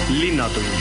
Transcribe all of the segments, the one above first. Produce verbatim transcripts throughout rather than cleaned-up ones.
Linnatund.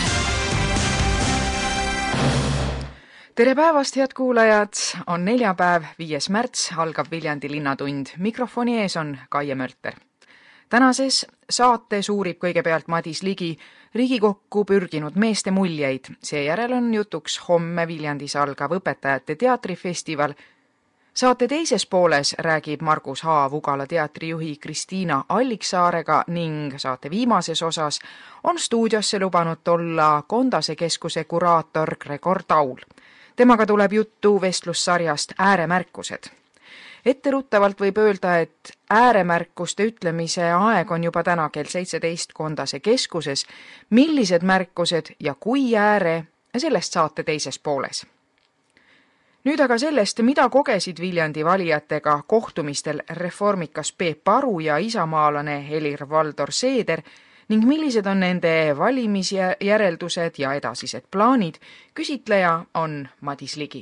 Tere päevast, head kuulajad! On neljapäev, viies märts, algab Viljandi Linnatund. Mikrofoni ees on Kaie Mölter. Tänases saates uurib kõigepealt Madis Ligi Riigikokku pürginud meeste muljeid. Seejärel on jutuks homme Viljandis algav õpetajate teatrifestival. Saate teises pooles räägib Margus Haav Ugala teatrijuhi Kristiina Alliksaarega ning saate viimases osas on stuudiosse lubanud olla Kondase keskuse kuraator Gregor Taul. Temaga tuleb juttu vestlussarjast Ääremärkused. Etteruttavalt võib öelda, et ääremärkuste ütlemise aeg on juba täna kell seitseteist Kondase keskuses. Millised märkused ja kui ääre, sellest saate teises pooles. Nüüd aga sellest, mida kogesid Viljandi valijatega kohtumistel reformikas Peep Aru ja isamaalane Helir-Valdor Seeder ning millised on nende valimisjäreldused ja edasised plaanid, küsitleja on Madis Ligi.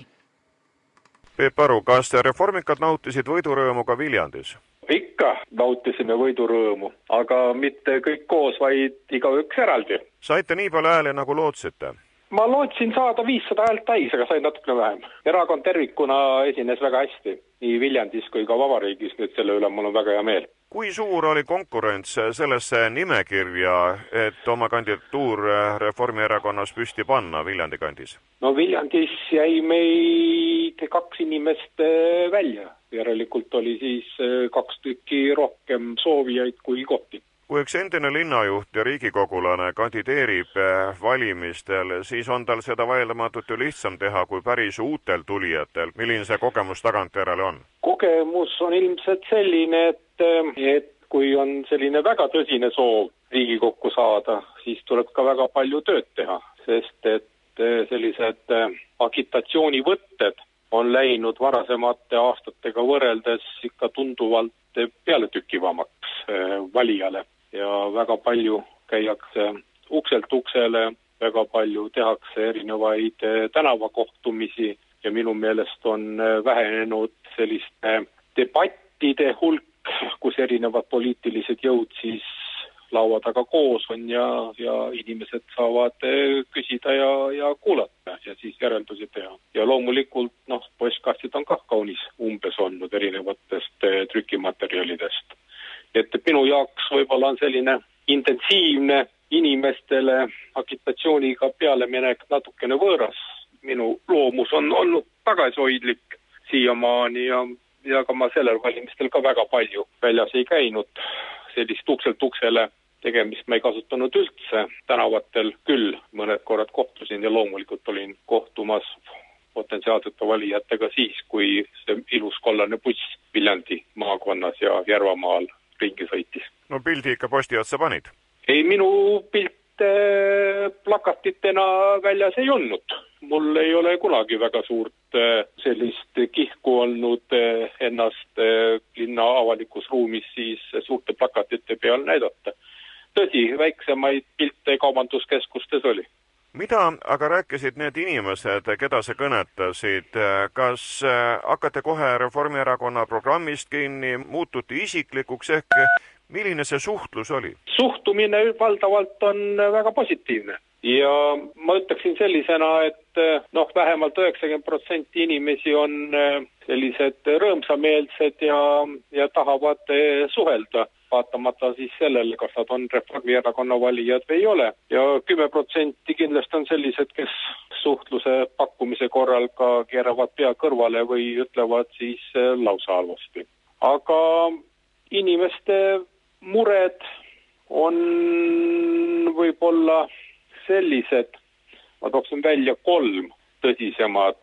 Peep Aru, kas reformikad nautisid võidurõõmu ka Viljandis? Ikka nautisime võidurõõmu, aga mitte kõik koos, vaid igaüks eraldi. Saite nii palju hääli, nagu lootsite? Ma lootsin saada viissada häält täis, aga sain natukene vähem. Erakond tervikuna esines väga hästi, nii Viljandis kui ka vabariigis, nüüd selle üle mul on väga hea meel. Kui suur oli konkurents sellesse nimekirja, et oma kandidatuur Reformierakonnas püsti panna Viljandi kandis? No Viljandis jäi meid kaks inimest välja. Järelikult oli siis kaks tükki rohkem soovijaid kui kohti. Kui üks endine linnajuht ja riigikogulane kandideerib valimistel, siis on tal seda vaieldamatud ju lihtsam teha kui päris uutel tulijatel. Milline see kogemus tagantjärele on? Kogemus on ilmselt selline, et, et kui on selline väga tõsine soov Riigikokku saada, siis tuleb ka väga palju tööd teha, sest et sellised agitatsioonivõtted on läinud varasemate aastatega võrreldes ikka tunduvalt pealetükkivamaks valijale. Ja väga palju käiakse ukselt uksele, väga palju tehakse erinevaid tänavakohtumisi ja minu meelest on vähenenud selliste debattide hulk, kus erinevad poliitilised jõud siis laua taga koos on ja, ja inimesed saavad küsida ja, ja kuulata ja siis järeldusi teha. Ja loomulikult, noh, postkastid on ka kaunis umbes olnud erinevatest trükimaterjalidest. Et minu jaoks võib-olla on selline intensiivne inimestele agitatsiooniga peale minek natukene võõras. Minu loomus on olnud tagasihoidlik siiamaani ja, ja ka ma sellel valimistel ka väga palju väljas ei käinud. Sellist ukselt uksele tegemist ma ei kasutanud üldse. Tänavatel küll mõned korrad kohtusin ja loomulikult olin kohtumas potentsiaalsete valijatega siis, kui see ilus kollane buss Viljandi maakonnas ja Järvamaal ringi sõitis. No pildi ikka posti otsa panid? Ei, minu pilt plakatitena väljas ei olnud. Mul ei ole kunagi väga suurt sellist kihku olnud ennast linna avalikus ruumis siis suurte plakatite peal näidata. Tõsi, väiksemaid pilte kaubanduskeskustes oli. Mida aga rääkisid need inimesed, keda sa kõnetasid? Kas hakkate kohe Reformierakonna programmist kinni, muututi isiklikuks ehk milline see suhtlus oli? Suhtumine valdavalt on väga positiivne. Ja ma ütleksin sellisena, et noh, vähemalt üheksakümmend protsenti inimesi on sellised rõõmsameelsed ja, ja tahavad suhelda, vaatamata siis sellele, kas nad on Reformierakonna valijad või ei ole. Ja kümme protsenti kindlasti on sellised, kes suhtluse pakkumise korral ka keeravad pea kõrvale või ütlevad siis lausa halvasti. Aga inimeste mured on võib-olla sellised, ma tooksin välja kolm tõsisemat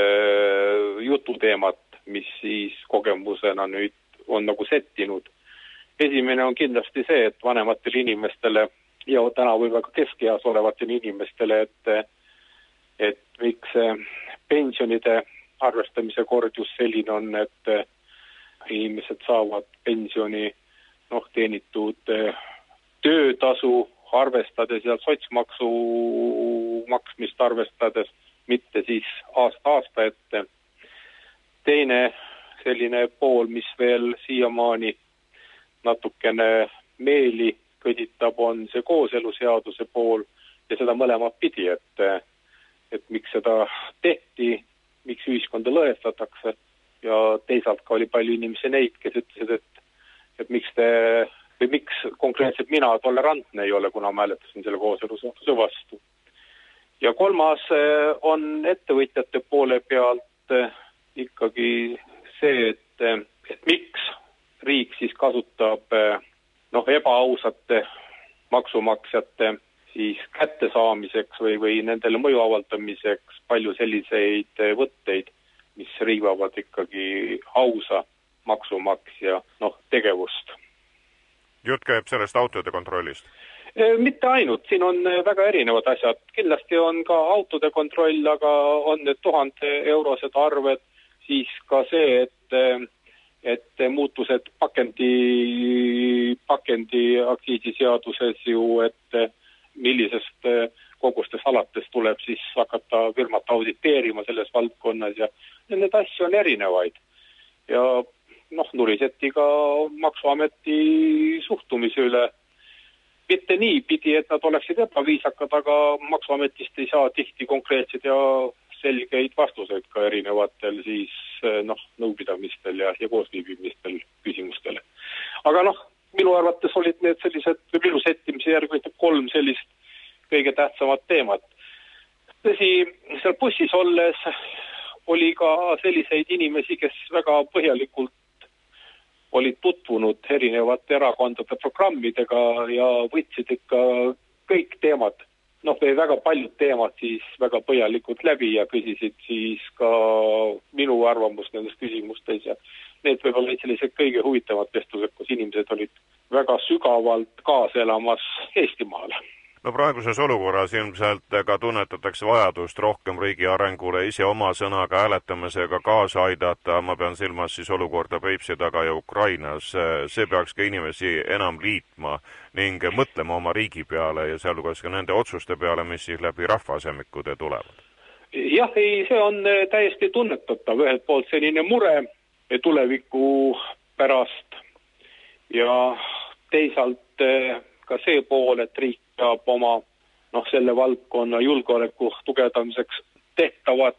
jututeemat, mis siis kogemusena nüüd on nagu settinud. Esimene on kindlasti see, et vanematele inimestele ja täna võib ka keskeas olevatele inimestele, et, et miks pensionide arvestamise kord just selline on, et inimesed saavad pensioni noh, teenitud töötasu arvestades ja sotsmaksu maksmist arvestades, mitte siis aasta aasta ette. Teine selline pool, mis veel siiamaani natukene meeli kõditab, on see kooseluseaduse pool, ja seda mõlemat pidi, et, et miks seda tehti, miks ühiskonda lõhestatakse ja teisalt ka oli palju inimesi neid, kes ütlesid, et, et miks te, või miks konkreetselt mina tolerantne ei ole, kuna ma hääletasin selle kooseluseaduse vastu. Ja kolmas on ettevõtjate poole pealt ikkagi see, et, et miks riik siis kasutab noh, ebaausate maksumaksjate siis kättesaamiseks või, või nendele mõju avaldamiseks palju selliseid võtteid, mis riivavad ikkagi ausa maksumaksja noh, tegevust. Jutt käib sellest autode kontrollist? Mitte ainult, siin on väga erinevad asjad. Kindlasti on ka autode kontroll, aga on need tuhande eurosed arved, siis ka see, et, et muutused pakendi, pakendi aktsiisiseaduses ju, et millisest kogustes alates tuleb siis hakata firmat auditeerima selles valdkonnas ja need asju on erinevaid. Ja noh, nuriseti ka Maksuameti suhtumise üle. Mitte nii pidi, et nad oleksid ebaviisakad, aga Maksuametist ei saa tihti konkreetseid ja selgeid vastuseid ka erinevatel siis noh, nõupidamistel ja, ja koosviibimistel küsimustele. Aga noh, minu arvates olid need sellised, või minu settimise järgi kolm sellist kõige tähtsamat teemat. Tõsi, seal bussis olles oli ka selliseid inimesi, kes väga põhjalikult olid tutvunud erinevate erakondade programmidega ja võtsid ikka kõik teemad, noh või väga paljud teemad siis väga põhjalikult läbi ja küsisid siis ka minu arvamust nendes küsimustes ja need võib olla sellised kõige huvitavad vestlused, kus inimesed olid väga sügavalt kaasa elamas Eestimaale. No praeguses olukorras ilmselt ka tunnetatakse vajadust rohkem riigi arengule ise oma sõnaga hääletamisega kaasa aidata. Ma pean silmas siis olukorda Peipsi taga ja Ukrainas. See peaks ka inimesi enam liitma ning mõtlema oma riigi peale ja sealhulgas ka nende otsuste peale, mis siis läbi rahvasemikude tulevad. Jah, ei, see on täiesti tunnetatav. Ühelt poolt selline mure tuleviku pärast ja teisalt ka see pool, et riik peab oma noh, selle valdkonna julgeoleku tugevdamiseks tehtavat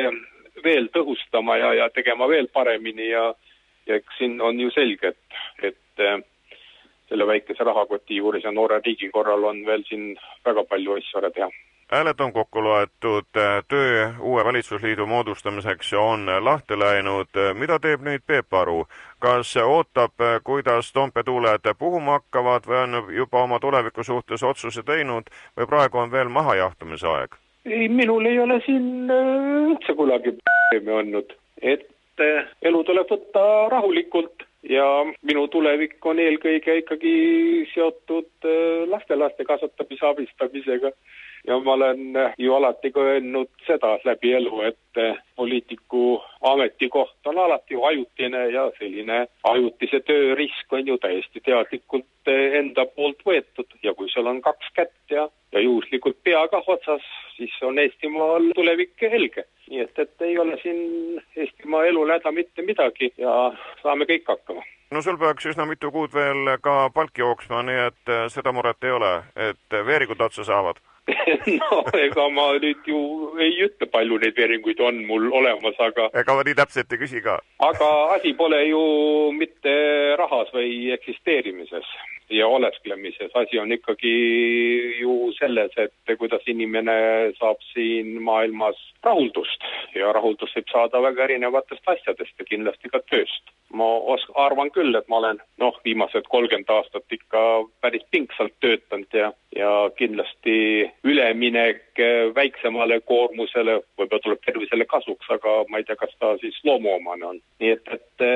veel tõhustama ja, ja tegema veel paremini ja, ja siin on ju selge, et, et selle väikese rahakoti juures ja noore riigi korral on veel siin väga palju asju ära teha. Hääled on kokku loetud, töö uue valitsusliidu moodustamiseks on lahti läinud. Mida teeb nüüd Peep Aru? Kas ootab, kuidas Toompea tuuled puhuma hakkavad või on juba oma tuleviku suhtes otsuse teinud või praegu on veel mahajahtumise aeg? Ei, minul ei ole siin üldse kunagi probleemi olnud, et elu tuleb võtta rahulikult ja minu tulevik on eelkõige ikkagi seotud lastelaste kasvatamise abistamisega. Ja ma olen ju alati ka öelnud seda läbi elu, et poliitiku ametikoht on alati ju ajutine ja selline ajutise töö risk on ju täiesti teadlikult enda poolt võetud. Ja kui seal on kaks kätt ja, ja juhuslikult peaga otsas, siis on Eestimaal tulevik helge. Nii et, et ei ole siin Eestimaa elu läda mitte midagi ja saame kõik hakkama. No sul peaks üsna mitu kuud veel ka palki jooksma, nii et seda muret ei ole, et veerikud otsa saavad. No, ega ma nüüd ju ei ütle, palju neid veeringuid on mul olemas, aga... Ega ma nii täpselt ei küsi ka. Aga asi pole ju mitte rahas või eksisteerimises ja olesklemises. Asi on ikkagi ju selles, et kuidas inimene saab siin maailmas rahuldust ja rahuldust võib saada väga erinevatest asjadest ja kindlasti ka tööst. Ma arvan küll, et ma olen noh, viimased kolmkümmend aastat ikka päris pingsalt töötanud ja, ja kindlasti üleminek väiksemale koormusele võib-olla tuleb tervisele kasuks, aga ma ei tea, kas ta siis loomuomane on. Nii et,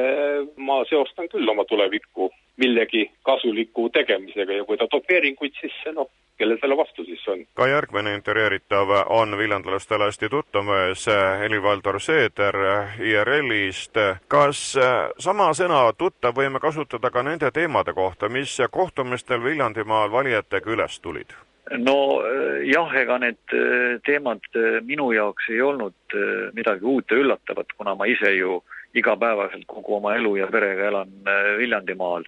et ma seostan küll oma tulevikku millegi kasuliku tegemisega ja kui ta toob veeringuid sisse, noh, kelle selle vastu siis on. Ka järgmine intervjueeritav on viljandlastele hästi tuttamees Helir-Valdor Seeder I R L-ist. Kas sama sõna tuttav võime kasutada ka nende teemade kohta, mis kohtumistel Viljandimaal valijatega üles tulid? No jah, ega need teemad minu jaoks ei olnud midagi uut ja üllatavat, kuna ma ise ju igapäevaselt kogu oma elu ja perega elan Viljandimaal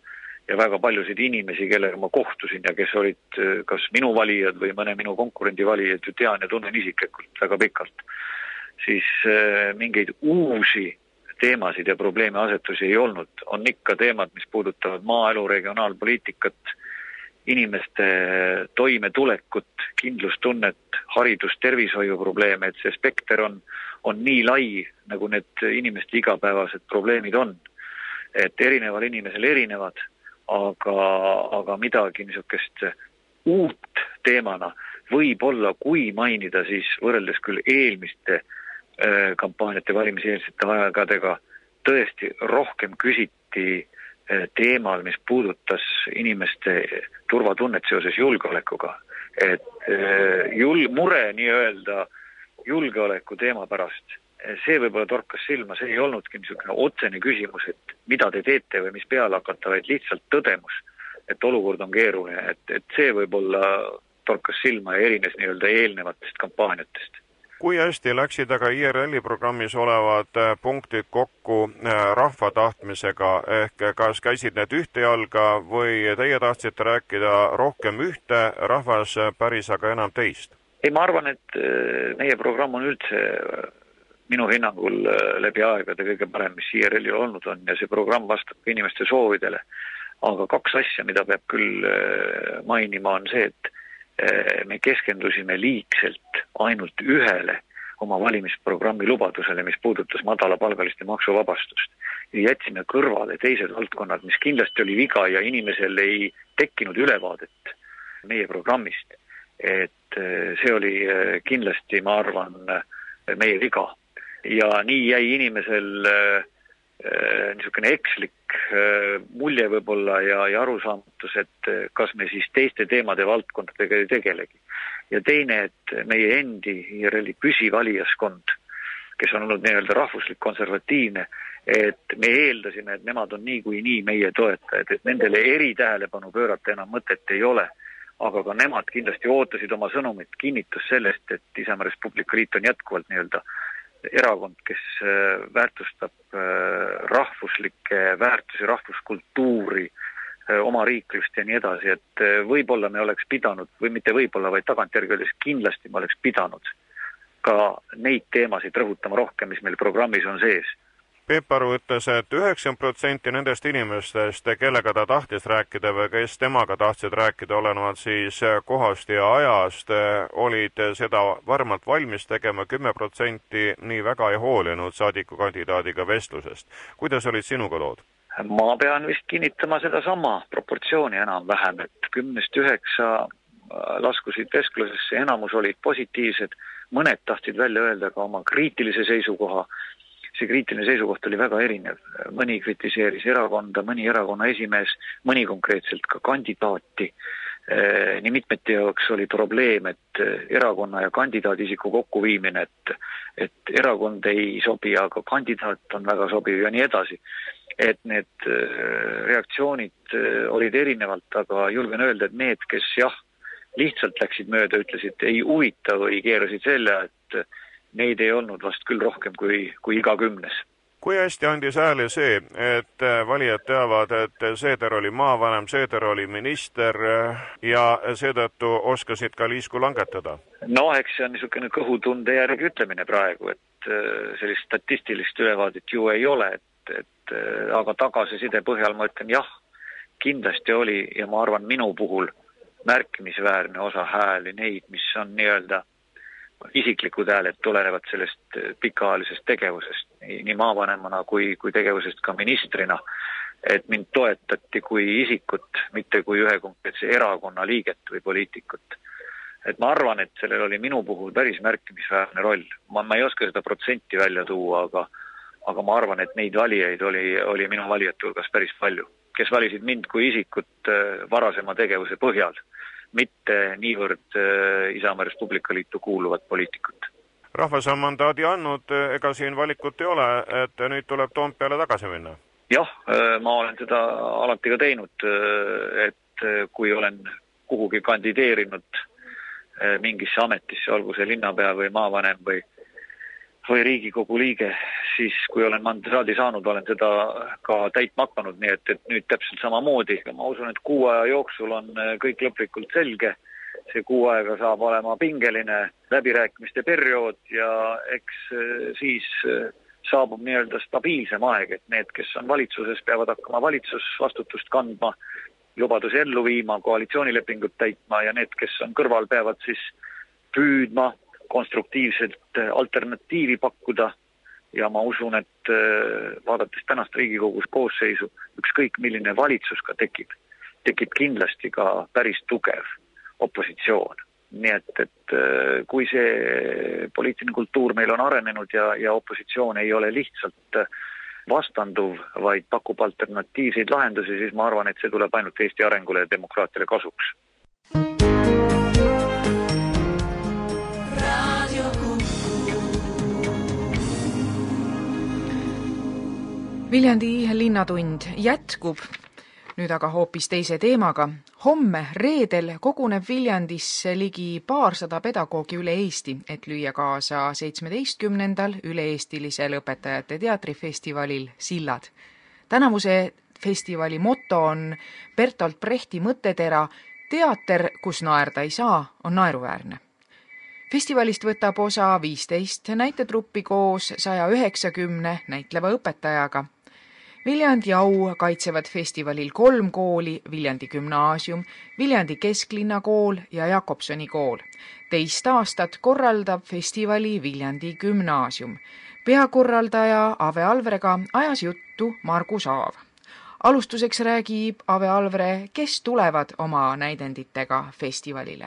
ja väga paljusid inimesi, kellega ma kohtusin ja kes olid kas minu valijad või mõne minu konkurendi valijad ju tean ja tunnen isiklikult väga pikalt, siis mingeid uusi teemasid ja probleeme asetusi ei olnud. On ikka teemad, mis puudutavad maaelu, regionaalpoliitikat, inimeste toimetulekut, kindlustunnet, haridus, tervishoiuprobleeme, et see spekter on, on nii lai, nagu need inimeste igapäevased probleemid on. Et erineval inimesel erinevad, aga, aga midagi niisugust uut teemana võib olla, kui mainida siis võrreldes küll eelmiste äh, kampaaniate valimiseelsete aegadega, tõesti rohkem küsiti teemal, mis puudutas inimeste turvatunnet seoses julgeolekuga. Et jul, mure nii-öelda julgeoleku teema pärast, see võib-olla torkas silma, see ei olnudki niisugune otsene küsimus, et mida te teete või mis peale hakata, vaid lihtsalt tõdemus, et olukord on keeruline, et, et see võib-olla torkas silma ja erines nii-öelda eelnevatest kampaaniatest. Kui hästi läksid aga I R L-i programmis olevad punktid kokku rahva tahtmisega, ehk kas käisid need ühte jalga või teie tahtsite rääkida rohkem ühte, rahvas päris aga enam teist? Ei, ma arvan, et meie programm on üldse minu hinnangul läbi aegade kõige parem, mis I R L-il olnud on ja see programm vastab ka inimeste soovidele. Aga kaks asja, mida peab küll mainima, on see, et me keskendusime liigselt ainult ühele oma valimisprogrammi lubadusele, mis puudutas madalapalgaliste maksuvabastust. Ja jätsime kõrvale teised valdkonnad, mis kindlasti oli viga ja inimesel ei tekkinud ülevaadet meie programmist. Et see oli kindlasti, ma arvan, meie viga. Ja nii jäi inimesel niisugune ekslik mulje võib-olla ja, ja arusaamatus, et kas me siis teiste teemade valdkondadega ei tegelegi. Ja teine, et meie endi I R L-i püsivalijaskond, kes on olnud nii-öelda rahvuslik konservatiivne, et me eeldasime, et nemad on nii kui nii meie toetajad, et nendele eritähelepanu pöörata enam mõtet ei ole, aga ka nemad kindlasti ootasid oma sõnumit kinnitus sellest, et Isamaa Res Publica Liit on jätkuvalt nii-öelda erakond, kes väärtustab rahvuslikke väärtusi, rahvuskultuuri, oma riiklust ja nii edasi, et võib-olla me oleks pidanud, või mitte võib-olla, vaid tagantjärgi öeldes kindlasti me oleks pidanud ka neid teemasid rõhutama rohkem, mis meil programmis on sees. Peeparu ütles, et üheksakümmend protsenti nendest inimestest, kellega ta tahtis rääkida või kes temaga tahtsid rääkida, olenevalt siis kohast ja ajast, olid seda varmalt valmis tegema, kümme protsenti nii väga ei hoolinud saadikukandidaadiga vestlusest. Kuidas olid sinuga lood? Ma pean vist kinnitama seda sama proportsiooni enam-vähem, et kümnest üheksa laskusid vestlusesse, enamus olid positiivsed, mõned tahtsid välja öelda ka oma kriitilise seisukoha. See kriitiline seisukoht oli väga erinev. Mõni kritiseeris erakonda, mõni erakonna esimees, mõni konkreetselt ka kandidaati. Nii mitmeti jaoks oli probleem, et erakonna ja kandidaadisiku kokkuviimine, et, et erakond ei sobi, aga kandidaat on väga sobiv ja nii edasi. Et need reaktsioonid olid erinevalt, aga julgen öelda, et need, kes jah, lihtsalt läksid mööda, ütlesid ei huvita või keerasid selle, et neid ei olnud vast küll rohkem kui, kui iga kümnes. Kui hästi andis hääle see, et valijad teavad, et Seeder oli maavanem, Seeder oli minister ja seetõttu oskasid ka liisku langetada? No, eks see on niisugune kõhutunde järgi ütlemine praegu, et sellist statistilist ülevaadet ju ei ole, et, et aga tagasiside põhjal ma ütlen jah, kindlasti oli ja ma arvan minu puhul märkimisväärne osa hääli neid, mis on nii-öelda isiklikud hääled tulenevad sellest pikaajalisest tegevusest, nii maavanemana kui, kui tegevusest ka ministrina, et mind toetati kui isikut, mitte kui ühe konkreetse erakonna liiget või poliitikut. Et ma arvan, et sellel oli minu puhul päris märkimisväärne roll. Ma, ma ei oska seda protsenti välja tuua, aga, aga ma arvan, et neid valijaid oli, oli minu valijate hulgas päris palju, kes valisid mind kui isikut varasema tegevuse põhjal, mitte niivõrd Isamaa Res Publica Liitu kuuluvat poliitikut. Rahvas on mandaadi andnud, ega siin valikut ei ole, et nüüd tuleb Toompeale tagasi minna? Jah, ma olen seda alati ka teinud, et kui olen kuhugi kandideerinud mingisse ametisse, olgu see linnapea või maavanem või, või Riigikogu liige, siis kui olen mandaadi saanud, olen seda ka täitma hakanud, nii et, et nüüd täpselt samamoodi. Ma usun, et kuu aja jooksul on kõik lõplikult selge. See kuu aega saab olema pingeline läbirääkimiste periood ja eks siis saabub nii-öelda stabiilsem aeg, et need, kes on valitsuses, peavad hakkama valitsusvastutust kandma, lubadusi ellu viima, koalitsioonilepingut täitma ja need, kes on kõrval, peavad siis püüdma konstruktiivselt alternatiivi pakkuda ja ma usun, et vaadates tänast Riigikogus koosseisu, ükskõik milline valitsus ka tekib, tekib kindlasti ka päris tugev opositsioon. Nii et, et kui see poliitiline kultuur meil on arenenud ja, ja opositsioon ei ole lihtsalt vastanduv, vaid pakub alternatiivseid lahendusi, siis ma arvan, et see tuleb ainult Eesti arengule ja demokraatiale kasuks. Viljandi linnatund jätkub, nüüd aga hoopis teise teemaga. Homme reedel koguneb Viljandisse ligi paarsada pedagoogi üle Eesti, et lüüa kaasa seitsmeteistkümnendal üle-eestilisel õpetajate teatrifestivalil Sillad. Tänavuse festivali motto on Bertolt Brechti mõttetera teater, kus naerda ei saa, on naeruväärne. Festivalist võtab osa viisteist näitetruppi koos saja üheksakümne näitleva õpetajaga. Viljandi au kaitsevad festivalil kolm kooli, Viljandi gümnaasium, Viljandi kesklinna kool ja Jakobsoni kool. Teist aastat korraldab festivali Viljandi gümnaasium. Peakorraldaja Ave Alvrega ajas juttu Margus Aav. Alustuseks räägib Ave Alvre, kes tulevad oma näidenditega festivalile.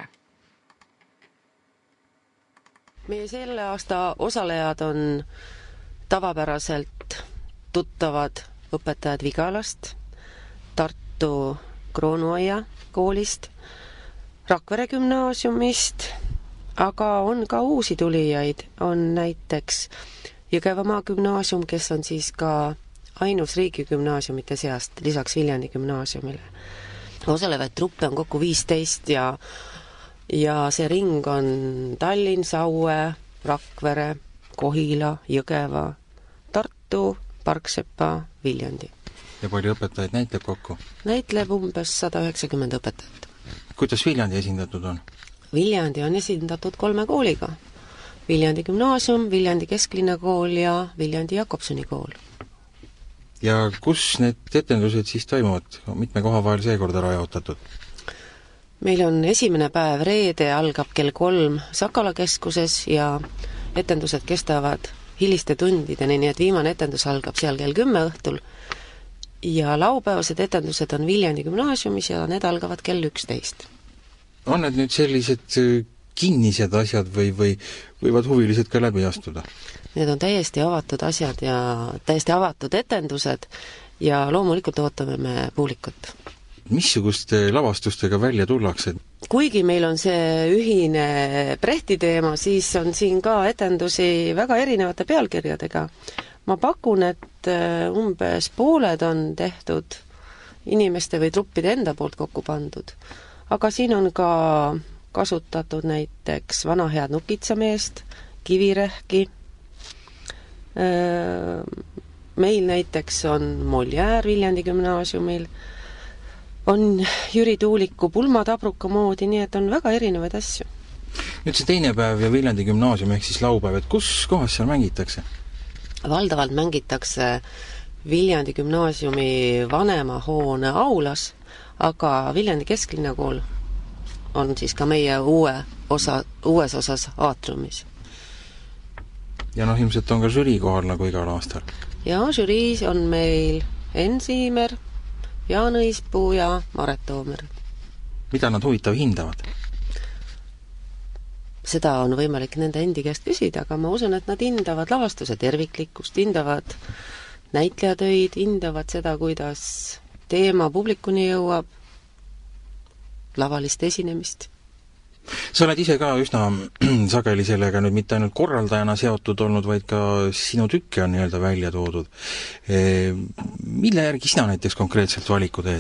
Meie selle aasta osalejad on tavapäraselt tuttavad õpetajad Vigalast, Tartu Kroonuaia koolist, Rakvere gümnaasiumist, aga on ka uusi tulijaid, on näiteks Jõgevamaa gümnaasium, kes on siis ka ainus riigigümnaasiumite seast, lisaks Viljandi gümnaasiumile. Osalevaid truppe on kokku viisteist ja, ja see ring on Tallinn, Saue, Rakvere, Kohila, Jõgeva, Tartu, Parksepa, Viljandi. Ja palju õpetajaid näitleb kokku? Näitleb umbes sada üheksakümmend õpetajat. Kuidas Viljandi esindatud on? Viljandi on esindatud kolme kooliga. Viljandi gümnaasium, Viljandi kesklinna kool ja Viljandi Jakobsoni kool. Ja kus need etendused siis toimuvad? Mitme koha vahel seekord ära jaotatud? Meil on esimene päev reede, algab kell kolm Sakala keskuses ja etendused kestavad hiliste tundideni, nii et viimane etendus algab seal kell kümme õhtul ja laupäevased etendused on Viljandi gümnaasiumis ja need algavad kell üksteist. On need nüüd sellised kinnised asjad või, või võivad huvilised ka läbi astuda? Need on täiesti avatud asjad ja täiesti avatud etendused ja loomulikult ootame me publikut. Missuguste lavastustega välja tullakse? Kuigi meil on see ühine Brechti teema, siis on siin ka etendusi väga erinevate pealkirjadega. Ma pakun, et umbes pooled on tehtud inimeste või truppide enda poolt kokku pandud. Aga siin on ka kasutatud näiteks vana head nukitsameest, kivirehki. Meil näiteks on Molière Viljandi gümnaasiumil, on Jüri Tuuliku pulmatabruka moodi, nii et on väga erinevaid asju. Nüüd see teine päev ja Viljandi gümnaasium ehk siis laupäev, et kus kohas seal mängitakse? Valdavalt mängitakse Viljandi gümnaasiumi vanema hoone aulas, aga Viljandi kesklinna kool on siis ka meie uue osa, uues osas aatriumis. Ja noh, ilmselt on ka žürii kohal nagu igal aastal? Ja žüriis on meil Enn Siimer, Jaan Õispuu ja Maret Toomer. Mida nad huvitav hindavad? Seda on võimalik nende endi käest küsida, aga ma usun, et nad hindavad lavastuse terviklikkust, hindavad näitlejatöid, hindavad seda, kuidas teema publikuni jõuab, lavalist esinemist. Sa oled ise ka üsna sageli sellega nüüd mitte ainult korraldajana seotud olnud, vaid ka sinu tükke on nii-öelda välja toodud. E, mille järgi sina näiteks konkreetselt valiku teed?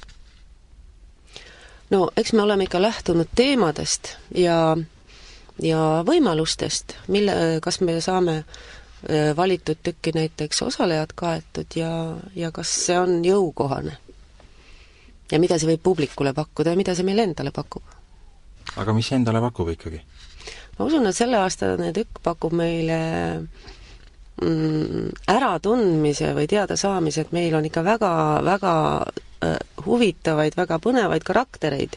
No, eks me oleme ikka lähtunud teemadest ja, ja võimalustest, mille, kas me saame valitud tükki näiteks osalejad kaetud ja, ja kas see on jõukohane? Ja mida see võib publikule pakkuda ja mida see meil endale pakub? Aga mis endale pakub ikkagi? Ma usun, et selle aastane tükk pakub meile mm, äratundmise või teada saamise, et meil on ikka väga, väga äh, huvitavaid, väga põnevaid karaktereid.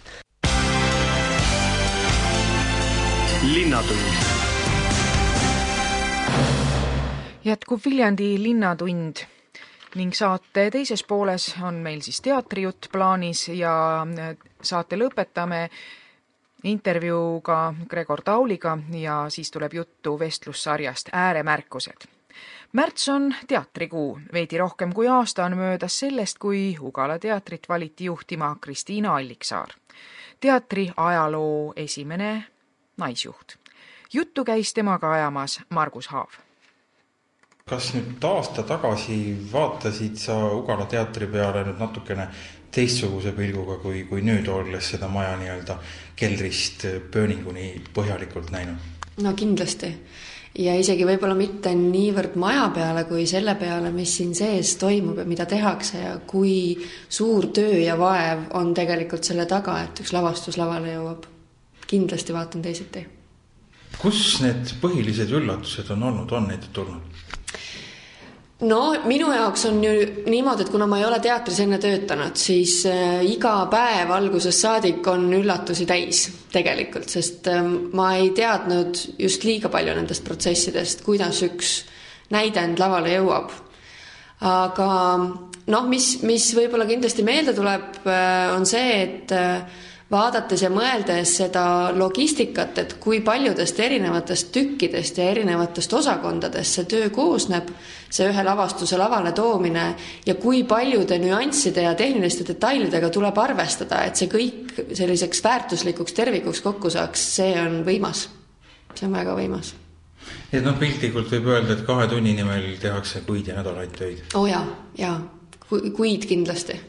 Linnatund. Jätkub Viljandi linnatund ning saate teises pooles on meil siis teatrijutt plaanis ja saate lõpetame intervjuuga Gregor Tauliga ja siis tuleb juttu vestlussarjast Ääremärkused. Märts on teatrikuu. Veidi rohkem kui aasta on möödas sellest, kui Ugala teatrit valiti juhtima Kristiina Alliksaar. Teatri ajaloo esimene naisjuht. Juttu käis temaga ajamas Margus Haav. Kas nüüd aasta tagasi vaatasid sa Ugala teatri peale nüüd natukene teistsuguse pilguga, kui, kui nüüd olles seda maja nii-öelda keldrist pööninguni põhjalikult näinud? No kindlasti. Ja isegi võib-olla mitte niivõrd maja peale, kui selle peale, mis siin sees toimub ja mida tehakse ja kui suur töö ja vaev on tegelikult selle taga, et üks lavastus lavale jõuab. Kindlasti vaatan teisiti. Kus need põhilised üllatused on olnud, on neid tulnud? No minu jaoks on ju niimoodi, et kuna ma ei ole teatris enne töötanud, siis äh, iga päev algusest saadik on üllatusi täis tegelikult, sest äh, ma ei teadnud just liiga palju nendest protsessidest, kuidas üks näidend lavale jõuab. Aga noh, mis, mis võib-olla kindlasti meelde tuleb, äh, on see, et äh, vaadates ja mõeldes seda logistikat, et kui paljudest erinevatest tükkidest ja erinevatest osakondadest see töö koosneb, see ühe lavastuse lavale toomine ja kui paljude nüansside ja tehniliste detailidega tuleb arvestada, et see kõik selliseks väärtuslikuks tervikuks kokku saaks, see on võimas. See on väga võimas. Et noh, piltlikult võib öelda, et kahe tunni nimel tehakse kuid ja nädalaid töid. Oh jaa, jaa. Kuid kindlasti.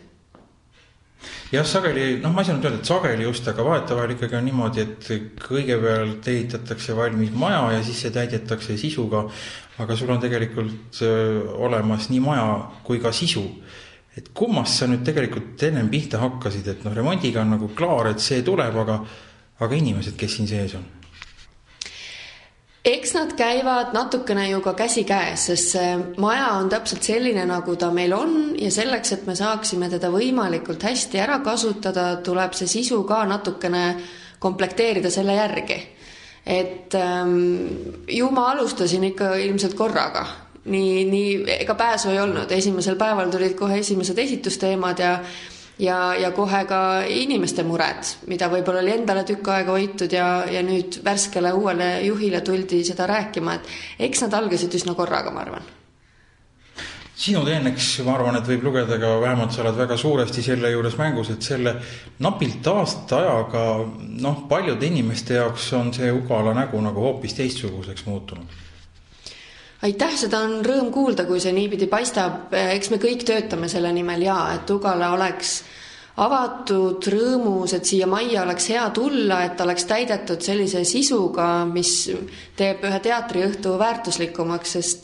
Jah, sageli, noh ma ei saanud öelda, et sageli just, aga vahetavahel ikkagi on niimoodi, et kõigepealt ehitatakse valmis maja ja siis see täidetakse sisuga, aga sul on tegelikult olemas nii maja kui ka sisu. Et kummast sa nüüd tegelikult ennem pihta hakkasid, et noh, remondiga on nagu klaar, et see tuleb, aga, aga inimesed, kes siin sees on? Eks nad käivad natukene ju ka käsi käes, sest see maja on täpselt selline, nagu ta meil on ja selleks, et me saaksime teda võimalikult hästi ära kasutada, tuleb see sisu ka natukene komplekteerida selle järgi. Et ähm, ju ma alustasin ikka ilmselt korraga. Nii, nii, ega pääsu ei olnud. Esimesel päeval tulid kohe esimesed esitusteemad ja Ja, ja kohe ka inimeste mured, mida võib-olla oli endale tükk aega hoitud ja, ja nüüd värskele uuele juhile tuldi seda rääkima, et eks nad algasid üsna korraga, ma arvan. Sinu teeneks, ma arvan, et võib lugeda ka vähemalt sa oled väga suuresti selle juures mängus, et selle napilt aasta ajaga noh, paljude inimeste jaoks on see Ugala nägu nagu hoopis teistsuguseks muutunud. Aitäh, seda on rõõm kuulda, kui see niipidi paistab. Eks me kõik töötame selle nimel ja, et Ugala oleks avatud, rõõmus, et siia majja oleks hea tulla, et oleks täidetud sellise sisuga, mis teeb ühe teatriõhtu väärtuslikumaks, sest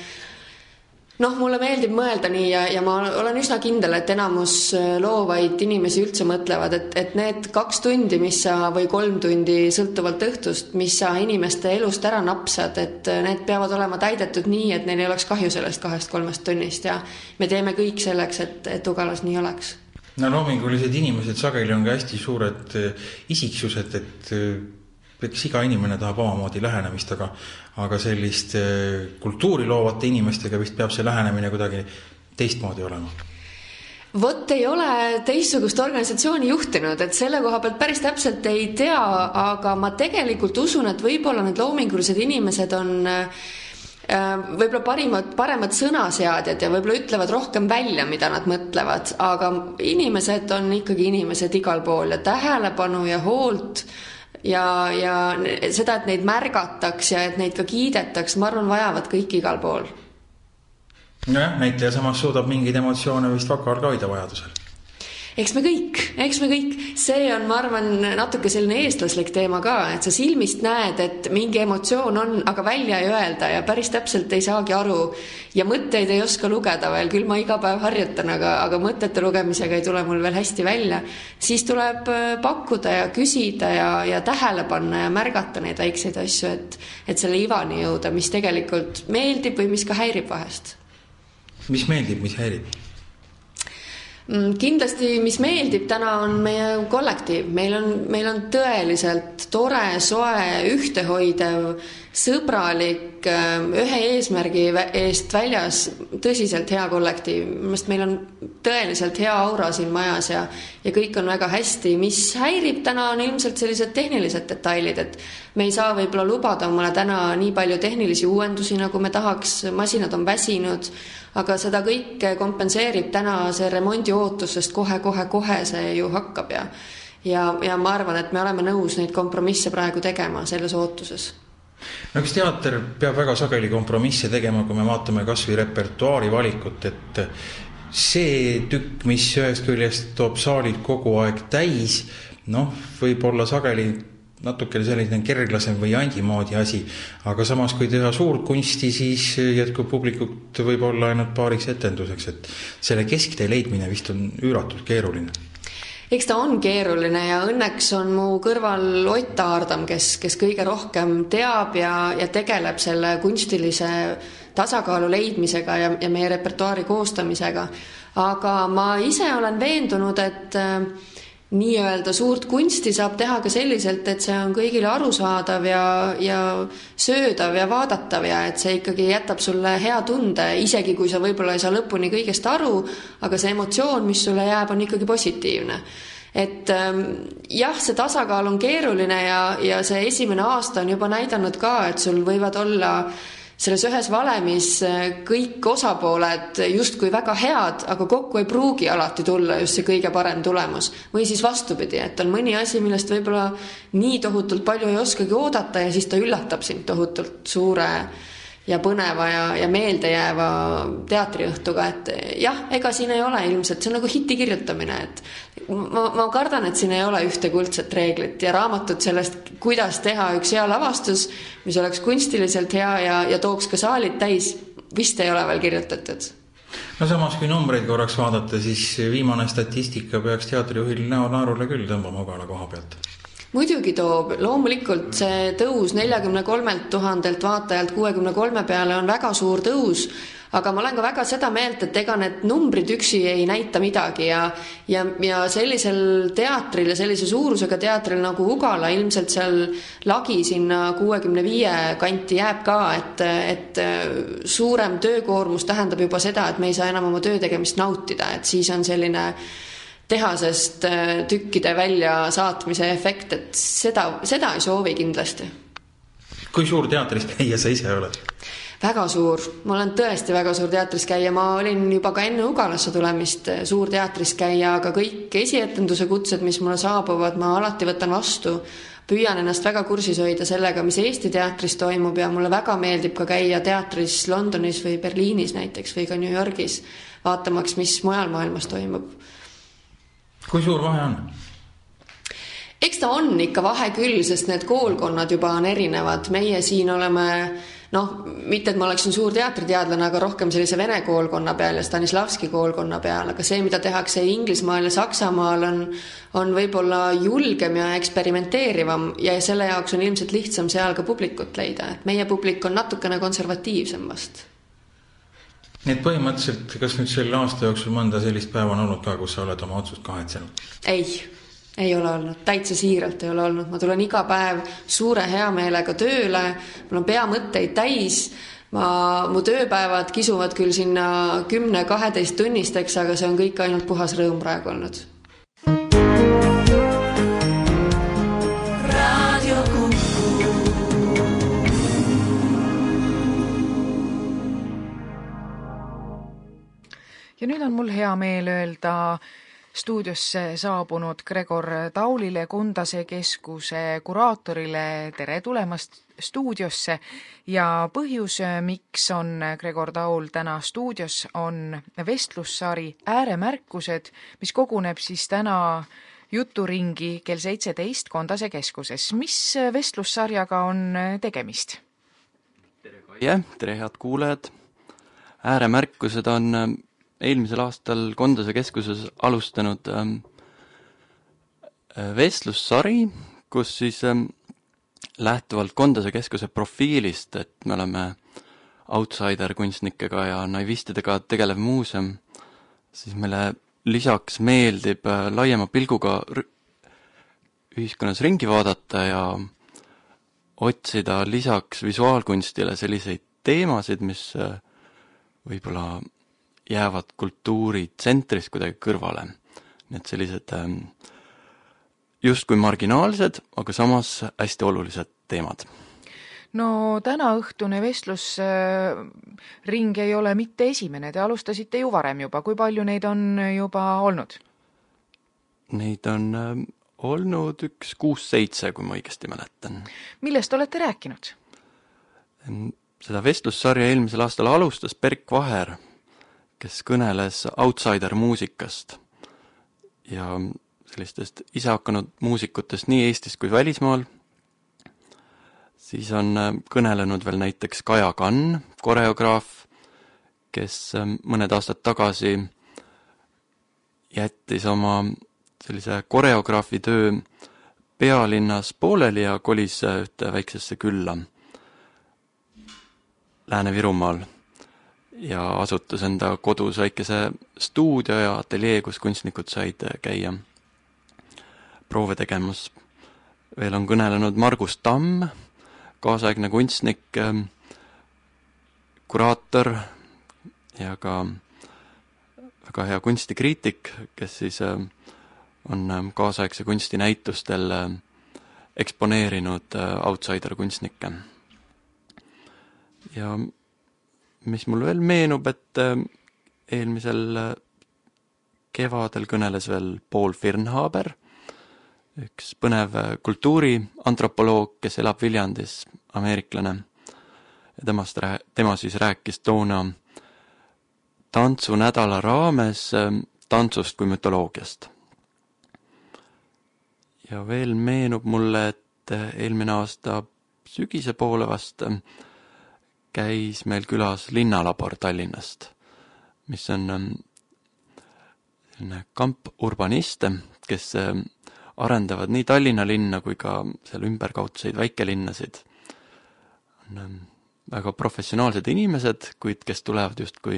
noh, mulle meeldib mõelda nii ja, ja ma olen üsna kindel, et enamus loovaid inimesi üldse mõtlevad, et, et need kaks tundi, mis sa, või kolm tundi sõltuvalt õhtust, mis sa inimeste elust ära napsad, et need peavad olema täidetud nii, et neil ei oleks kahju sellest kahest kolmest tunnist ja me teeme kõik selleks, et, et Ugalas nii oleks. No loomingulised inimesed sageli on ka hästi suured isiksused, et eks iga inimene tahab omamoodi lähenemist, aga, aga sellist kultuuri loovate inimestega vist peab see lähenemine kuidagi teistmoodi olema. Vot ei ole teistsugust organisatsiooni juhtinud, et selle koha pealt päris täpselt ei tea, aga ma tegelikult usun, et võib-olla need loomingulised inimesed on võib-olla parimad, paremad sõnaseadjad ja võib-olla ütlevad rohkem välja, mida nad mõtlevad, aga inimesed on ikkagi inimesed igal pool ja tähelepanu ja hoolt ja, ja seda, et neid märgataks ja et neid ka kiidetaks, ma arvan, vajavad kõik igal pool. Nojah, näitleja samas suudab mingeid emotsioone vist vakal ka hoida vajadusel. eks me kõik, eks me kõik, see on, ma arvan, natuke selline eestlaslik teema ka, et sa silmist näed, et mingi emotsioon on, aga välja ei öelda ja päris täpselt ei saagi aru ja mõtteid ei oska lugeda veel, küll ma iga päev harjutan, aga, aga mõtete lugemisega ei tule mul veel hästi välja. Siis tuleb pakkuda ja küsida ja, ja tähele panna ja märgata neid väikseid asju, et, et selle ivani jõuda, mis tegelikult meeldib või mis ka häirib vahest. Mis meeldib, mis häirib? Kindlasti, mis meeldib täna on meie kollektiiv. Meil on, meil on tõeliselt tore, soe, ühtehoidev, sõbralik, ühe eesmärgi eest väljas tõsiselt hea kollektiiv. Meil on tõeliselt hea aura siin majas ja, ja kõik on väga hästi. Mis häirib täna on ilmselt sellised tehnilised detailid, et me ei saa võib-olla lubada omale täna nii palju tehnilisi uuendusi, nagu me tahaks. Masinad on väsinud, aga seda kõike kompenseerib täna see remondi ootus, sest kohe, kohe, kohe see ju hakkab ja, ja, ja ma arvan, et me oleme nõus neid kompromisse praegu tegema selles ootuses. No kas teater peab väga sageli kompromisse tegema, kui me vaatame kas või repertuaari valikut, et see tükk, mis ühest küljest toob saalid kogu aeg täis, noh, võib olla sageli natuke selline kerglasem või andimoodi asi, aga samas kui teha suurt kunsti, siis jätkub publikut võib-olla ainult paariks etenduseks, et selle kesktee leidmine vist on üüratult keeruline. Eks ta on keeruline ja õnneks on mu kõrval Ott Aardam, kes, kes kõige rohkem teab ja, ja tegeleb selle kunstilise tasakaalu leidmisega ja, ja meie repertuaari koostamisega. Aga ma ise olen veendunud, et nii-öelda suurt kunsti saab teha ka selliselt, et see on kõigile arusaadav ja, ja söödav ja vaadatav ja et see ikkagi jätab sulle hea tunde, isegi kui sa võib-olla ei saa lõpuni kõigest aru, aga see emotsioon, mis sulle jääb, on ikkagi positiivne. Et jah, see tasakaal on keeruline ja, ja see esimene aasta on juba näidanud ka, et sul võivad olla selles ühes valemis kõik osapooled justkui väga head, aga kokku ei pruugi alati tulla just see kõige parem tulemus. Või siis vastupidi, et on mõni asi, millest võib-olla nii tohutult palju ei oskagi oodata ja siis ta üllatab sind tohutult suure ja põneva ja, ja meeldejääva teatriõhtuga, et jah, ega siin ei ole ilmselt, see on nagu hiti kirjutamine, et ma, ma kardan, et siin ei ole ühte kuldset reeglit ja raamatut sellest, kuidas teha üks hea lavastus, mis oleks kunstiliselt hea ja, ja tooks ka saalid täis, vist ei ole veel kirjutatud. No samas, kui numbreid korraks vaadata, siis viimane statistika peaks teatrijuhil näo naarule küll tõmbama ogala koha pealt. Muidugi toob, loomulikult see tõus neljakümne kolmelt tuhandelt vaatajalt kuuekümne kolme peale on väga suur tõus, aga ma olen ka väga seda meelt, et ega need numbrid üksi ei näita midagi ja, ja, ja sellisel teatril ja sellise suurusega teatril nagu Ugala ilmselt seal lagi sinna kuuekümne viie kanti jääb ka, et, et suurem töökoormus tähendab juba seda, et me ei saa enam oma töö tegemist nautida, et siis on selline tehasest tükkide välja saatmise efekt, et seda, seda ei soovi kindlasti. Kui suur teatris käia sa ise oled? Väga suur. Ma olen tõesti väga suur teatris käia. Ma olin juba ka enne Ugalasse tulemist suur teatris käia, aga kõik esietenduse kutsed, mis mulle saabuvad, ma alati võtan vastu. Püüan ennast väga kursis hoida sellega, mis Eesti teatris toimub ja mulle väga meeldib ka käia teatris Londonis või Berliinis näiteks või ka New Yorgis, vaatamaks, mis mujal maailmas toimub. Kui suur vahe on? Eks ta on ikka vahe küll, sest need koolkonnad juba on erinevad. Meie siin oleme, noh, mitte et ma oleksin suur teatriteadlane, aga rohkem sellise Vene koolkonna peal ja Stanislavski koolkonna peal, aga see, mida tehakse Inglismaal ja Saksamaal, on, on võib-olla julgem ja eksperimenteerivam ja selle jaoks on ilmselt lihtsam seal ka publikut leida. Et meie publik on natukene konservatiivsem vast. Nii et põhimõtteliselt, kas nüüd selle aasta jooksul mõnda sellist päeva on olnud ka, kus sa oled oma otsust kahetsenud? Ei, ei ole olnud. Täitsa siiralt ei ole olnud. Ma tulen iga päev suure heameelega tööle, mul on pea mõtteid täis, ma, mu tööpäevad kisuvad küll sinna kümne kaheteist tunnisteks, aga see on kõik ainult puhas rõõm praegu olnud. Ja nüüd on mul hea meel öelda stuudiosse saabunud Gregor Taulile, Kundase keskuse kuraatorile. Tere tulemast stuudiosse ja põhjus, miks on Gregor Taul täna stuudios, on vestlussari Ääremärkused, mis koguneb siis täna juturingi kell seitseteist Kondase keskuses. Mis vestlussarjaga on tegemist? Tere Kaie, tere head kuulajad. Ääremärkused on eelmisel aastal Kondase keskuses alustanud vestlussari, kus siis lähtuvalt Kondase keskuse profiilist, et me oleme outsider-kunstnikega ja naivistidega tegelev muuseum, siis meile lisaks meeldib laiema pilguga ühiskonnas ringi vaadata ja otsida lisaks visuaalkunstile selliseid teemasid, mis võib-olla jäävad kultuuritsentrist kuidagi kõrvale. Need sellised justkui marginaalsed, aga samas hästi olulised teemad. No täna õhtune vestlusring ei ole mitte esimene, te alustasite ju varem juba. Kui palju neid on juba olnud? Neid on olnud üks kuus-seitse, kui ma õigesti mäletan. Millest olete rääkinud? Seda vestlussarja eelmisel aastal alustas Berk Vaher, kes kõneles outsider muusikast ja sellistest ise hakanud muusikutest nii Eestis kui välismaal. Siis on kõnelenud veel näiteks Kaja Kann, koreograaf, kes mõned aastad tagasi jättis oma sellise koreograafi töö pealinnas pooleli ja kolis ühte väiksesse külla Lääne-Virumaal ja asutas enda kodus väikese stuudio ja ateljee, kus kunstnikud said käia proove tegemas. Veel on kõnelenud Margus Tamm, kaasaegne kunstnik, kuraator ja ka väga hea kunstikriitik, kes siis on kaasaegse kunstinäitustel eksponeerinud outsider-kunstnikke. Ja mis mul veel meenub, et eelmisel kevadel kõneles veel Paul Firnhaber, üks põnev kultuuriantropoloog, kes elab Viljandis, ameeriklane. Ja temast, tema siis rääkis toona tantsunädala raames tantsust kui mütoloogiast. Ja veel meenub mulle, et eelmine aasta sügise poole vast käis meil külas Linnalabor Tallinnast, mis on selline kamp urbaniste, kes arendavad nii Tallinna linna kui ka seal ümberkaudseid väikelinnasid. On väga professionaalsed inimesed, kuid kes tulevad justkui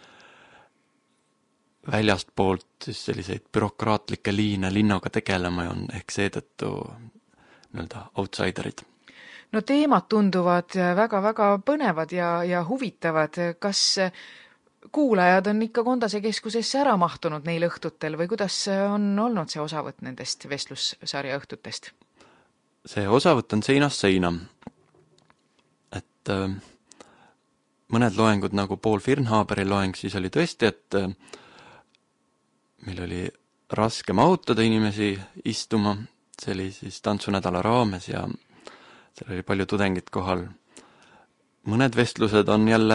väljast poolt siis selliseid bürokraatlikke liine linnaga tegelema ja on ehk seetõttu nii-öelda outsiderid. No teemad tunduvad väga-väga põnevad ja, ja huvitavad. Kas kuulajad on ikka Kondase keskusesse ära mahtunud neil õhtutel või kuidas on olnud see osavõtt nendest vestlussarja õhtutest? See osavõtt on seinast seina. Et äh, mõned loengud nagu Paul Firnhaberi loeng siis oli tõesti, et äh, meil oli raske mahutada inimesi istuma. See oli siis tantsunädala raames ja seal oli palju tudengit kohal. Mõned vestlused on jälle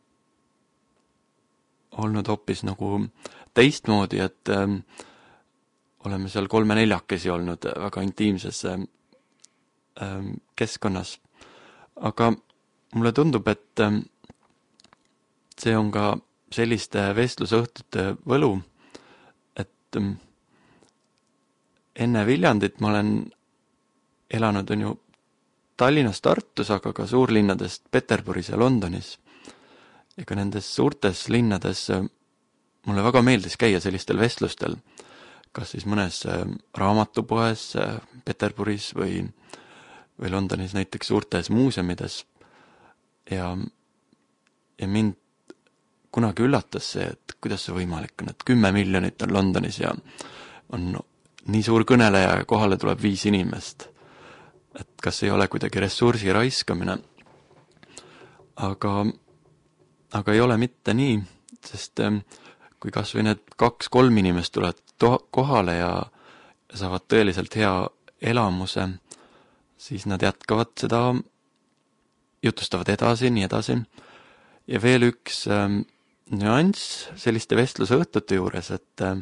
olnud hoopis nagu teistmoodi, et äh, oleme seal kolme-neljakesi olnud väga intiimses äh, keskkonnas. Aga mulle tundub, et äh, see on ka selliste vestlusõhtute võlu, et äh, enne Viljandit ma olen elanud on ju Tallinnas, Tartus, aga ka suurlinnadest Peterburis ja Londonis. Ja ka nendes suurtes linnades mulle väga meeldis käia sellistel vestlustel, kas siis mõnes raamatupoes Peterburis või, või Londonis näiteks suurtes muuseumides. Ja, ja mind kunagi üllatas see, et kuidas see võimalik on, et kümme miljonit on Londonis ja on nii suur kõneleja ja kohale tuleb viis inimest. Et kas ei ole kuidagi ressursi raiskamine. Aga, aga ei ole mitte nii, sest kui kas või need kaks-kolm inimest tulevad to- kohale ja saavad tõeliselt hea elamuse, siis nad jätkavad seda, jutustavad edasi, nii edasi. Ja veel üks ähm, nüanss selliste vestlusõhtute juures, et äh,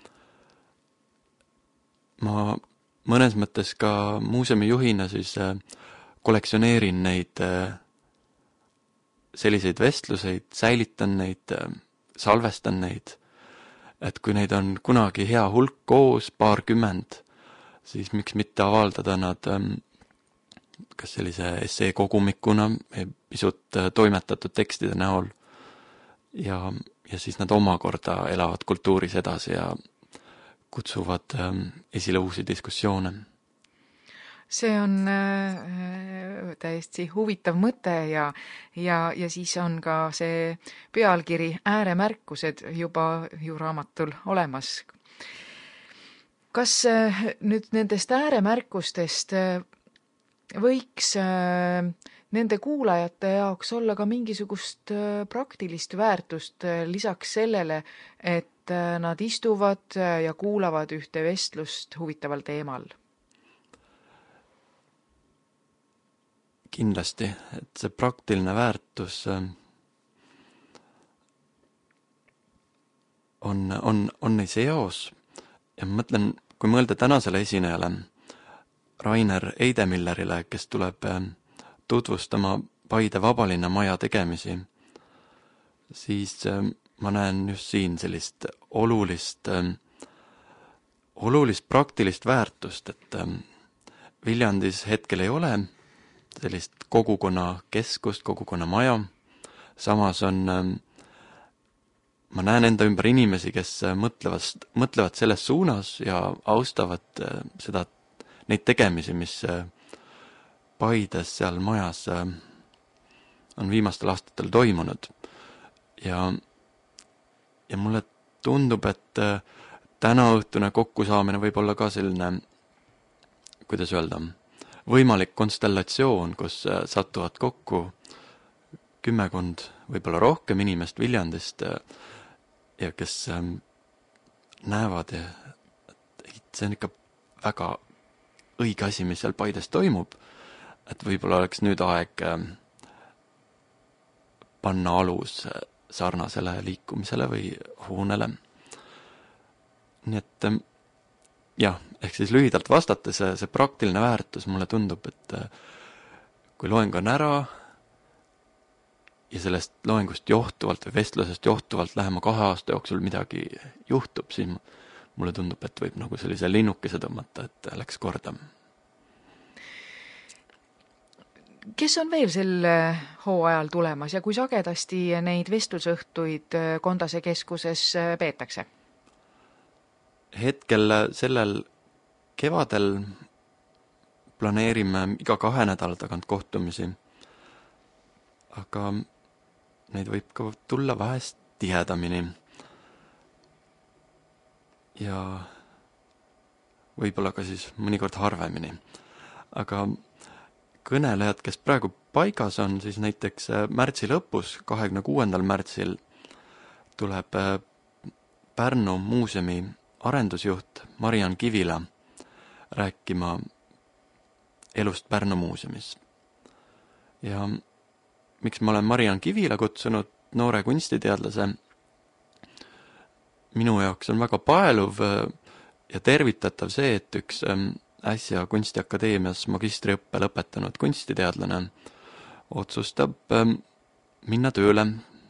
ma mõnes mõttes ka muuseumi juhina siis äh, kollektsioneerin neid äh, selliseid vestluseid, säilitan neid, äh, salvestan neid, et kui neid on kunagi hea hulk koos, paarkümmend, siis miks mitte avaldada nad ähm, kas sellise essee kogumikuna, pisut toimetatud tekstide näol ja, ja siis nad omakorda elavad kultuuris edasi ja kutsuvad ähm, esile uusi diskussioone. See on äh, täiesti huvitav mõte ja, ja, ja siis on ka see pealkiri ääremärkused juba ju raamatul olemas. Kas äh, nüüd nendest ääremärkustest äh, võiks äh, nende kuulajate jaoks olla ka mingisugust äh, praktilist väärtust äh, lisaks sellele, et äh, nad istuvad äh, ja kuulavad ühte vestlust huvitaval teemal? Kindlasti, et see praktiline väärtus äh, on, on, on ei seos ja ma mõtlen, kui mõelda tänasele esinejale, Rainer Eidemillerile, kes tuleb tutvustama Paide Vabalinna maja tegemisi, siis ma näen just siin sellist olulist, olulist praktilist väärtust, et Viljandis hetkel ei ole sellist kogukonna keskust, kogukonna maja. Samas on, ma näen enda ümber inimesi, kes mõtlevad, mõtlevad selles suunas ja austavad seda neid tegemisi, mis Paides seal majas on viimastel aastatel toimunud. Ja, ja mulle tundub, et täna õhtune kokkusaamine võib olla ka selline, kuidas öelda, võimalik konstellatsioon, kus satuvad kokku kümmekond, võib-olla rohkem inimest Viljandist ja kes näevad, et see on ikka väga õige asi, mis seal Paides toimub, et võib-olla oleks nüüd aeg panna alus sarnasele liikumisele või hoonele. Nii et jah, ehk siis lühidalt vastates see, see praktiline väärtus mulle tundub, et kui loeng on ära ja sellest loengust johtuvalt või vestlusest johtuvalt lähema kahe aasta jooksul midagi juhtub, siis mulle tundub, et võib nagu sellise linnukese tõmmata, et läks korda. Kes on veel sel hooajal tulemas ja kui sagedasti neid vestlusõhtuid Kondase keskuses peetakse? Hetkel sellel kevadel planeerime iga kahe nädala tagant kohtumisi, aga neid võib ka tulla vahest tihedamini. Ja võib-olla ka siis mõnikord harvemini. Aga kõnelejad, kes praegu paigas on, siis näiteks märtsi lõpus, kahekümne kuuendal märtsil tuleb Pärnu muuseumi arendusjuht Mariann Kivila rääkima elust Pärnu muuseumis. Ja miks ma olen Mariann Kivila kutsunud, noore kunstiteadlase, minu jaoks on väga paeluv ja tervitatav see, et üks äsja Kunstiakadeemias magistriõppe lõpetanud kunstiteadlane otsustab minna tööle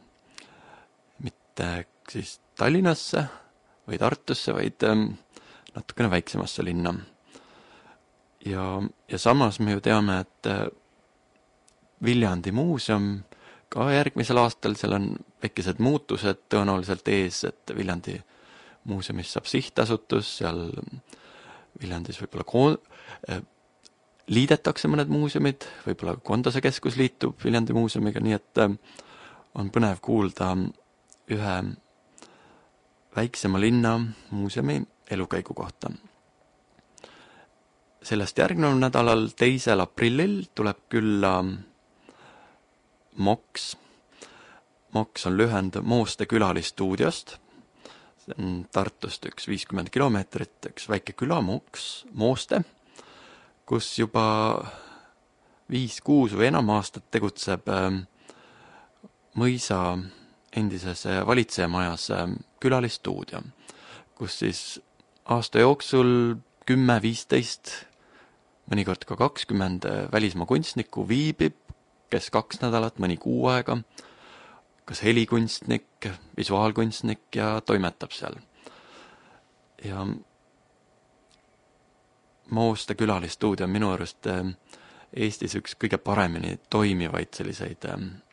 mitte siis Tallinnasse või Tartusse, vaid natukene väiksemasse linna. Ja, ja samas me ju teame, et Viljandi muuseum ka järgmisel aastal, seal on väikesed muutused tõenäoliselt ees, et Viljandi muuseumis saab sihtasutus, seal Viljandis võib-olla ko- liidetakse mõned muuseumid, võib-olla Kondase keskus liitub Viljandi muuseumiga, nii et on põnev kuulda ühe väiksema linna muuseumi elukäigu kohta. Sellest järgneval nädalal, teisel aprillil, tuleb külla Moks. Moks on lühend Mooste külalistuudiost. see on Tartust üks viiskümmend kilomeetrit, üks väike küla, Mooks, Mooste, kus juba viis, kuus või enam aastat tegutseb mõisa endises valitsejamajas külalistuudio, kus siis aasta jooksul kümme, viisteist, mõnikord ka kakskümmend välismaa kunstnikku viibib, kes kaks nädalat, mõni kuu aega, kas helikunstnik, visuaalkunstnik ja toimetab seal. Ja Mooste külalistuudio on minu arust Eestis üks kõige paremini toimivaid selliseid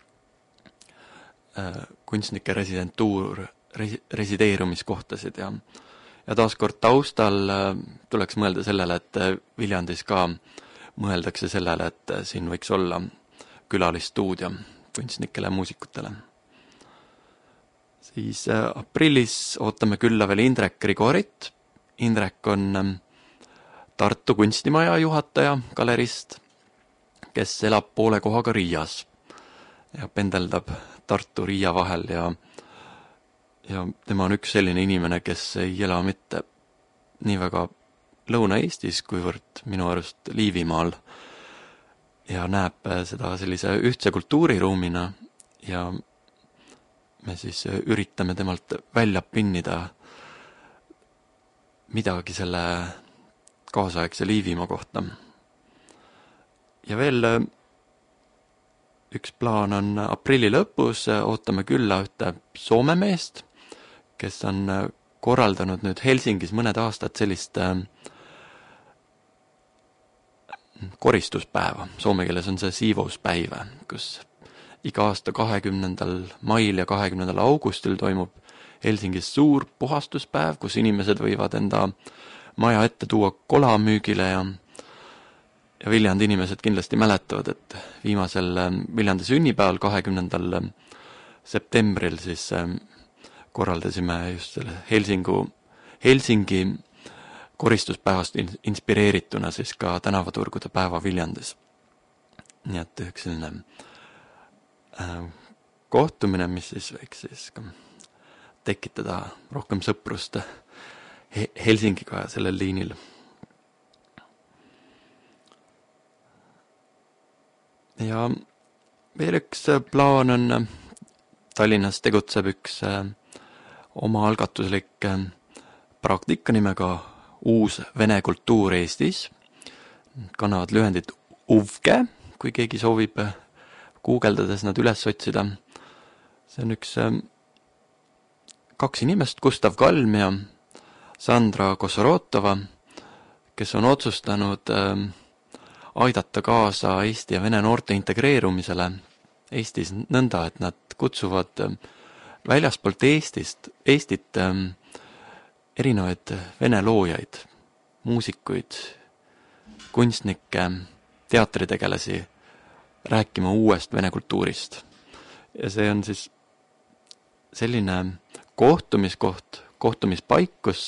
kunstnike residentuur, resideerumiskohtasid ja, ja taaskord taustal tuleks mõelda sellele, et Viljandis ka mõeldakse sellele, et siin võiks olla külalistuudio kunstnikele ja muusikutele. Siis aprillis ootame külla veel Indrek Grigorit. Indrek on Tartu kunstimaja juhataja, galerist, kes elab poole kohaga Riias ja pendeldab Tartu Riia vahel ja, ja tema on üks selline inimene, kes ei ela mitte nii väga Lõuna-Eestis, kuivõrd minu arust Liivimaal ja näeb seda sellise ühtse kultuuriruumina ja me siis üritame temalt välja pinnida midagi selle kaasaegse Liivimaa kohta. Ja veel üks plaan on aprilli lõpus, ootame külla ühte Soome meest, kes on korraldanud nüüd Helsingis mõned aastad sellist koristuspäeva. Soome keeles on see siivouspäiv, kus iga aasta kahekümnendal mail ja kahekümnendal augustil toimub Helsingis suur puhastuspäev, kus inimesed võivad enda maja ette tuua kola müügile ja ja Viljandi inimesed kindlasti mäletavad, et viimasel Viljandi sünnipäeval kahekümnendal septembril siis korraldasime just selle Helsingu, Helsingi koristuspäevast inspireerituna siis ka tänavaturgude päeva Viljandis. Nii et üks selline kohtumine, mis siis võiks siis ka tekitada rohkem sõprust Helsingiga sellel liinil. Ja veel üks plaan on, Tallinnas tegutseb üks omaalgatuslik praktika nimega Uus Vene kultuur Eestis. Kannavad lühendit U V G, kui keegi soovib guugeldades nad üles otsida. See on üks kaks inimest, Gustav Kalm ja Sandra Kosorotova, kes on otsustanud aidata kaasa Eesti ja Vene noorte integreerumisele Eestis nõnda, et nad kutsuvad väljaspoolt Eestist, Eestit erinevaid vene loojaid, muusikuid, kunstnikke, teatritegelasi rääkima uuest vene kultuurist. Ja see on siis selline kohtumiskoht, kohtumispaik, kus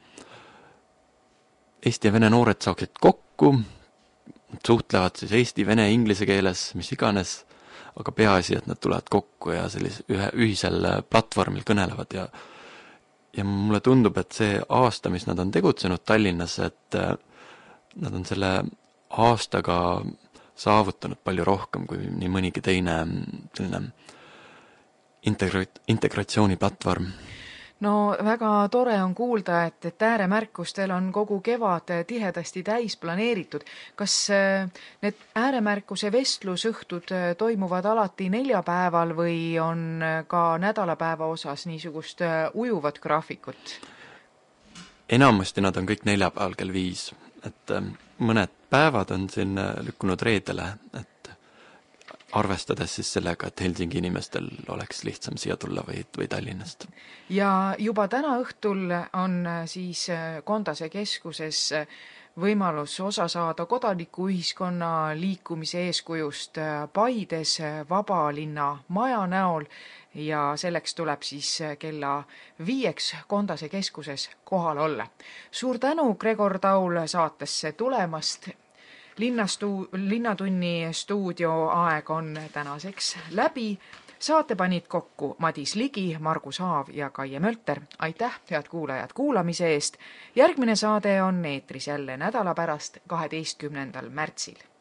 Eesti ja Vene noored saaksid kokku, suhtlevad siis eesti, vene, inglise keeles, mis iganes, aga peaasi, et nad tulevad kokku ja sellise ühe ühisel platvormil kõnelevad ja ja mulle tundub, et see aasta, mis nad on tegutsenud Tallinnas, et nad on selle aastaga saavutanud palju rohkem kui nii mõnigi teine selline integra- integratsiooniplatvorm. No väga tore on kuulda, et, et ääremärkustel on kogu kevad tihedasti täis planeeritud. Kas need ääremärkuse vestlusõhtud toimuvad alati neljapäeval või on ka nädalapäeva osas niisugust ujuvat graafikut? Enamasti nad on kõik neljapäeval kell viis, et mõned päevad on siin lükkunud reedele, et arvestades siis sellega, et Helsingi inimestel oleks lihtsam siia tulla või, või Tallinnast. Ja juba täna õhtul on siis Kondase keskuses võimalus osa saada kodanikuühiskonna liikumise eeskujust Paides Vabalinna maja näol ja selleks tuleb siis kella viieks Kondase keskuses kohal olla. Suur tänu, Gregor Taul, saatesse tulemast. Linnastu, Linnatunni stuudio aeg on tänaseks läbi. saate panid kokku Madis Ligi, Margus Haav ja Kaie Mölter. Aitäh, head kuulajad, kuulamise eest. Järgmine saade on eetris jälle nädala pärast, kaheteistkümnendal märtsil.